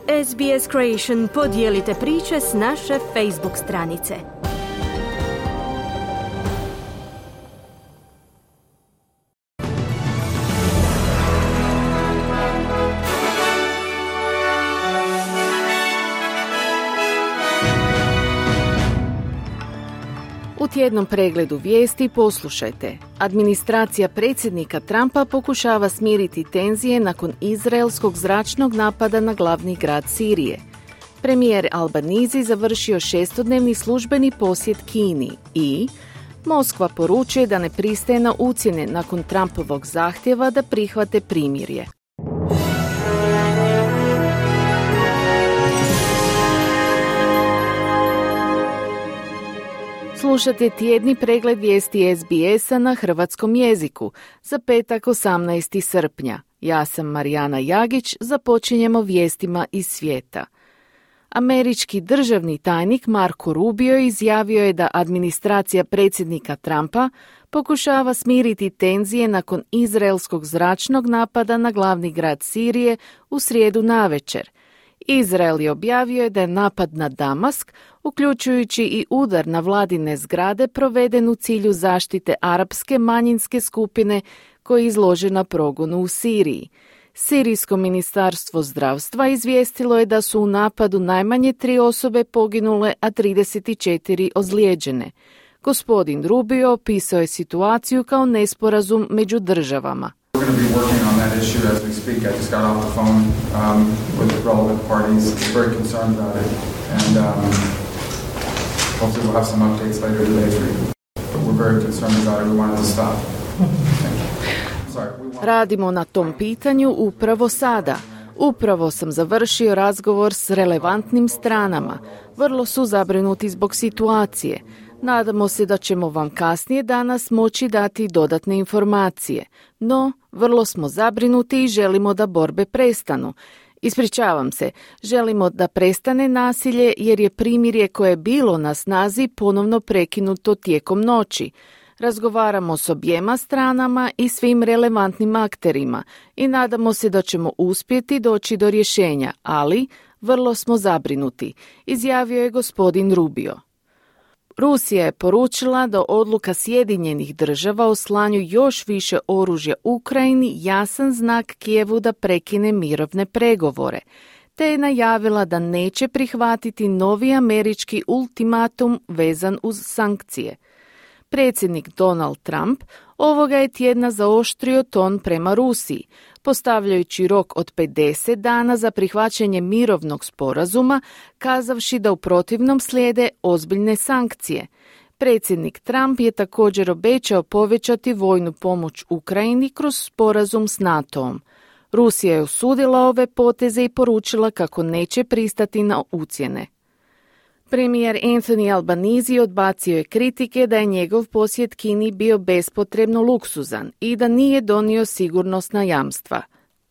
SBS Creation, podijelite priče s naše Facebook stranice. U tjednom pregledu vijesti poslušajte. Administracija predsjednika Trumpa pokušava smiriti tenzije nakon izraelskog zračnog napada na glavni grad Sirije. Premijer Albanizi završio 6-dnevni službeni posjet Kini i Moskva poručuje da ne pristaje na ucjene nakon Trumpovog zahtjeva da prihvate primirje. Slušate tjedni pregled vijesti SBS-a na hrvatskom jeziku za petak 18. srpnja. Ja sam Marijana Jagić, započinjemo vijestima iz svijeta. Američki državni tajnik Marco Rubio izjavio je da administracija predsjednika Trumpa pokušava smiriti tenzije nakon izraelskog zračnog napada na glavni grad Sirije u srijedu navečer. Izrael je objavio da je napad na Damask, uključujući i udar na vladine zgrade, proveden u cilju zaštite arapske manjinske skupine koja je izložena progonu u Siriji. Sirijsko ministarstvo zdravstva izvijestilo je da su u napadu najmanje 3 osobe poginule, a 34 ozlijeđene. Gospodin Rubio opisao je situaciju kao nesporazum među državama. We're going to be working on that issue as we speak. I just got off the phone with the relevant parties. Very concerned about it, and hopefully we'll have some updates later today for you. But we're very concerned about it. We want it to stop. Radimo na tom pitanju upravo sada. Upravo sam završio razgovor s relevantnim stranama. Vrlo su zabrinuti zbog situacije. Nadamo se da ćemo vam kasnije danas moći dati dodatne informacije. No, vrlo smo zabrinuti i želimo da borbe prestanu. Ispričavam se, želimo da prestane nasilje jer je primirje koje je bilo na snazi ponovno prekinuto tijekom noći. Razgovaramo s objema stranama i svim relevantnim akterima i nadamo se da ćemo uspjeti doći do rješenja, ali vrlo smo zabrinuti, izjavio je gospodin Rubio. Rusija je poručila da odluka Sjedinjenih država o slanju još više oružja Ukrajini jasan znak Kijevu da prekine mirovne pregovore, te je najavila da neće prihvatiti novi američki ultimatum vezan uz sankcije. Predsjednik Donald Trump ovoga je tjedna zaoštrio ton prema Rusiji, postavljajući rok od 50 dana za prihvaćanje mirovnog sporazuma, kazavši da u protivnom slijede ozbiljne sankcije. Predsjednik Trump je također obećao povećati vojnu pomoć Ukrajini kroz sporazum s NATO-om. Rusija je osudila ove poteze i poručila kako neće pristati na ucjene. Premijer Anthony Albanizi odbacio je kritike da je njegov posjet Kini bio bespotrebno luksuzan i da nije donio sigurnosna jamstva.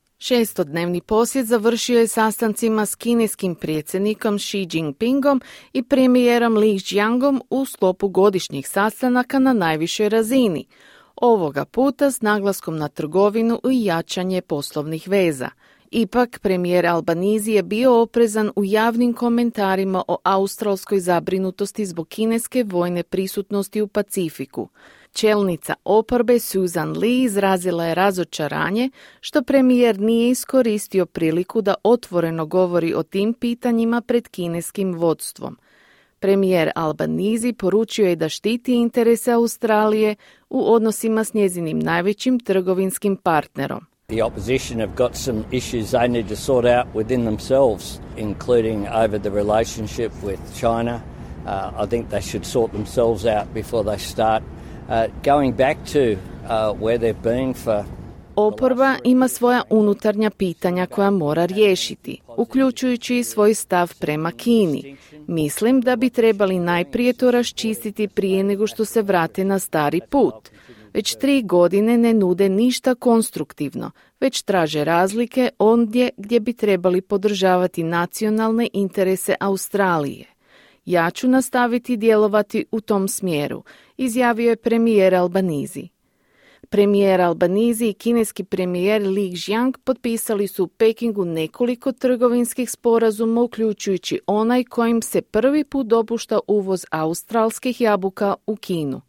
6-dnevni posjet završio je sastancima s kineskim predsjednikom Xi Jinpingom i premijerom Li Qiangom u sklopu godišnjih sastanaka na najvišoj razini. Ovoga puta s naglaskom na trgovinu i jačanje poslovnih veza. Ipak, premijer Albanizi je bio oprezan u javnim komentarima o australskoj zabrinutosti zbog kineske vojne prisutnosti u Pacifiku. Čelnica oporbe Susan Lee izrazila je razočaranje što premijer nije iskoristio priliku da otvoreno govori o tim pitanjima pred kineskim vodstvom. Premijer Albanizi poručio je da štiti interese Australije u odnosima s njezinim najvećim trgovinskim partnerom. The opposition have got some issues they need to sort out within themselves, including over the relationship with China. I think they should sort themselves out before they start going back to where they've been for. Oporba ima svoja unutarnja pitanja koja mora riješiti, uključujući i svoj stav prema Kini. Mislim da bi trebali najprije to raščistiti prije nego što se vrate na stari put. Već 3 godine ne nude ništa konstruktivno, već traže razlike ondje gdje bi trebali podržavati nacionalne interese Australije. Ja ću nastaviti djelovati u tom smjeru, izjavio je premijer Albanizi. Premijer Albanizi i kineski premijer Li Qiang potpisali su u Pekingu nekoliko trgovinskih sporazuma, uključujući onaj kojim se prvi put dopušta uvoz australskih jabuka u Kinu.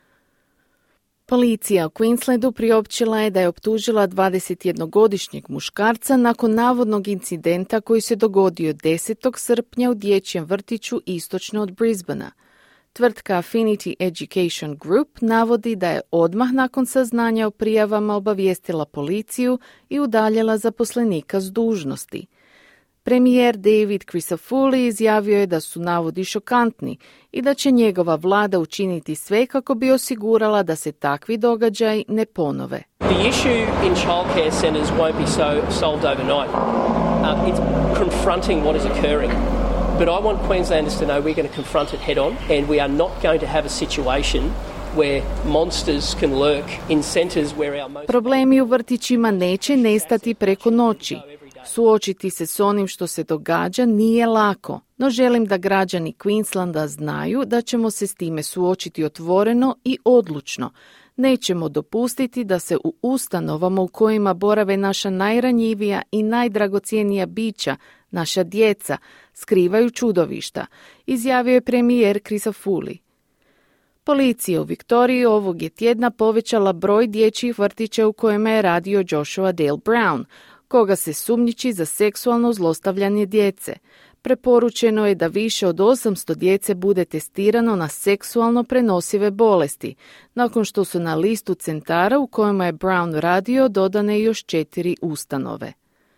Policija u Queenslandu priopćila je da je optužila 21-godišnjeg muškarca nakon navodnog incidenta koji se dogodio 10. srpnja u dječjem vrtiću istočno od Brisbanea. Tvrtka Affinity Education Group navodi da je odmah nakon saznanja o prijavama obavijestila policiju i udaljila zaposlenika s dužnosti. Premijer David Crisafulli izjavio je da su navodi šokantni i da će njegova vlada učiniti sve kako bi osigurala da se takvi događaji ne ponove. The issue in childcare centres won't be solved overnight. It's confronting what is occurring. But I want Queenslanders to know we're going to confront it head on, and we are not going to have a situation where monsters can lurk in centres where our most... Problemi u vrtićima neće nestati preko noći. Suočiti se s onim što se događa nije lako, no želim da građani Queenslanda znaju da ćemo se s time suočiti otvoreno i odlučno. Nećemo dopustiti da se u ustanovama u kojima borave naša najranjivija i najdragocijenija bića, naša djeca, skrivaju čudovišta, izjavio je premijer Crisafulli. Policija u Viktoriji ovog je tjedna povećala broj dječjih vrtića u kojima je radio Joshua Dale Brown, koga se sumnjiči za seksualno zlostavljanje djece. Preporučeno je da više od 800 djece bude testirano na seksualno prenosive bolesti, nakon što su na listu centara u kojima je Brown radio dodane još 4 ustanove.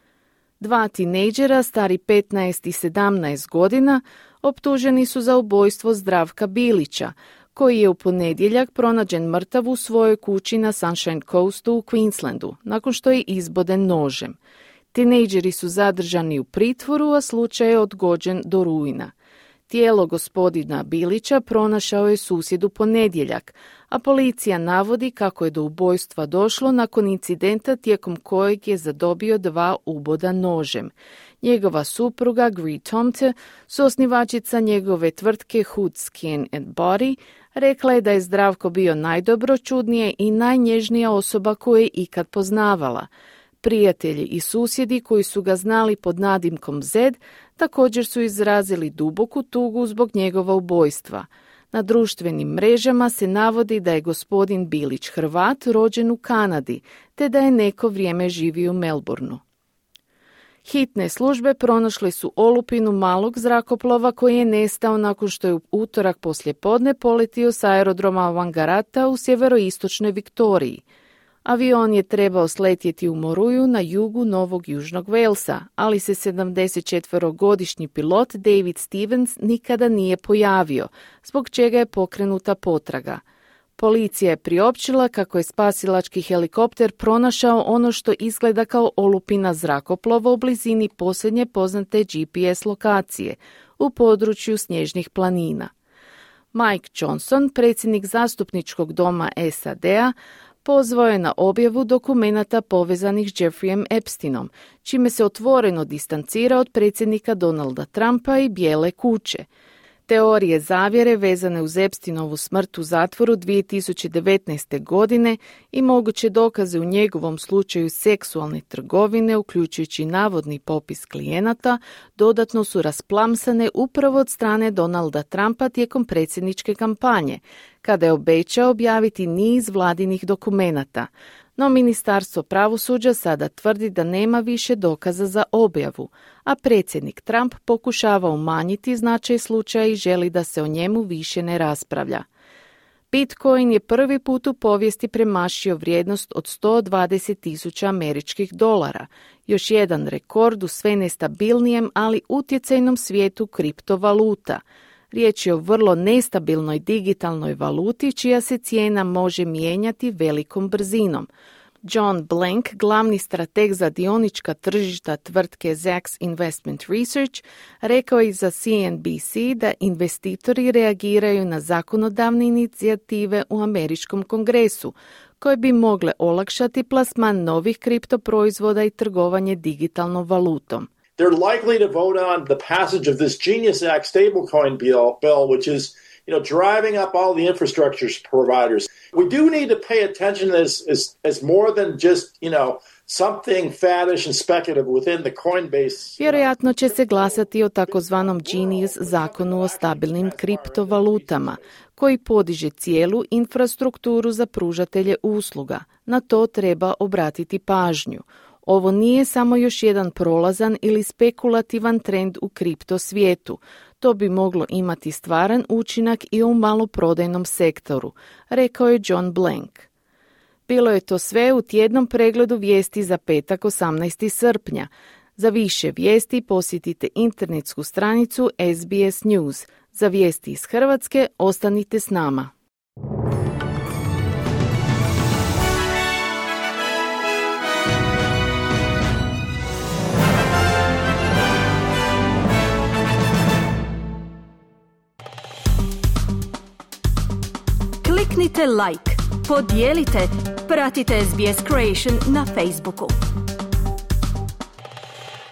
2 tinejdžera, stari 15 i 17 godina, optuženi su za ubojstvo Zdravka Bilića, koji je u ponedjeljak pronađen mrtav u svojoj kući na Sunshine Coastu u Queenslandu, nakon što je izboden nožem. Tinejdžeri su zadržani u pritvoru, a slučaj je odgođen do rujna. Tijelo gospodina Bilića pronašao je susjed u ponedjeljak, a policija navodi kako je do ubojstva došlo nakon incidenta tijekom kojeg je zadobio 2 uboda nožem. Njegova supruga Gree Tomte, suosnivačica njegove tvrtke Hood Skin and Body, rekla je da je Zdravko bio najdobročudnija i najnježnija osoba koju je ikad poznavala. Prijatelji i susjedi koji su ga znali pod nadimkom Zed također su izrazili duboku tugu zbog njegova ubojstva. Na društvenim mrežama se navodi da je gospodin Bilić Hrvat rođen u Kanadi, te da je neko vrijeme živio u Melbourneu. Hitne službe pronašle su olupinu malog zrakoplova koji je nestao nakon što je u utorak poslijepodne poletio s aerodroma Wangaratta u sjeveroistočnoj Viktoriji. Avion je trebao sletjeti u Moruju na jugu Novog Južnog Walesa, ali se 74-godišnji pilot David Stevens nikada nije pojavio, zbog čega je pokrenuta potraga. Policija je priopćila kako je spasilački helikopter pronašao ono što izgleda kao olupina zrakoplova u blizini posljednje poznate GPS lokacije u području snježnih planina. Mike Johnson, predsjednik zastupničkog doma SAD-a, pozvao je na objavu dokumenata povezanih s Jeffreyem Epsteinom, čime se otvoreno distancira od predsjednika Donalda Trumpa i Bijele kuće. Teorije zavjere vezane uz Epsteinovu smrt u zatvoru 2019. godine i moguće dokaze u njegovom slučaju seksualne trgovine, uključujući navodni popis klijenata, dodatno su rasplamsane upravo od strane Donalda Trumpa tijekom predsjedničke kampanje, kada je obećao objaviti niz vladinih dokumenata. No Ministarstvo pravosuđa sada tvrdi da nema više dokaza za objavu, a predsjednik Trump pokušava umanjiti značaj slučaja i želi da se o njemu više ne raspravlja. Bitcoin je prvi put u povijesti premašio vrijednost od $120,000 američkih dolara, još jedan rekord u sve nestabilnijem, ali utjecajnom svijetu kriptovaluta. Riječ je o vrlo nestabilnoj digitalnoj valuti čija se cijena može mijenjati velikom brzinom. John Blank, glavni strateg za dionička tržišta tvrtke Zacks Investment Research, rekao je za CNBC da investitori reagiraju na zakonodavne inicijative u američkom kongresu, koje bi mogle olakšati plasman novih kriptoproizvoda i trgovanje digitalnom valutom. They're likely to vote on the passage of this Genius Act stablecoin bill, which is driving up all the infrastructure providers. We do need to pay attention as more than just, something faddish and speculative within the Coinbase. Vjerojatno će se glasati o takozvanom Genius zakonu o stabilnim kriptovalutama, koji podiže cijelu infrastrukturu za pružatelje usluga. Na to treba obratiti pažnju. Ovo nije samo još jedan prolazan ili spekulativan trend u kripto svijetu. To bi moglo imati stvaran učinak i u maloprodajnom sektoru, rekao je John Blank. Bilo je to sve u tjednom pregledu vijesti za petak 18. srpnja. Za više vijesti posjetite internetsku stranicu SBS News. Za vijesti iz Hrvatske ostanite s nama. Kliknite like, podijelite, pratite SBS Creation na Facebooku.